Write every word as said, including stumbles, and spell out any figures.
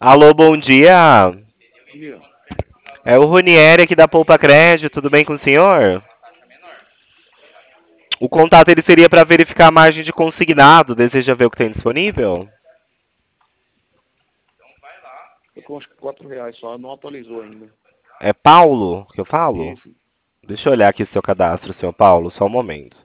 Alô, bom dia. Dia. É o Ronieri aqui da Poupa Crédito, tudo bem com o senhor? O contato ele seria para verificar a margem de consignado. Deseja ver o que tem disponível? Eu com acho que quatro reais só, não atualizou ainda. É Paulo que eu falo? Isso. Deixa eu olhar aqui seu cadastro, senhor Paulo, só um momento.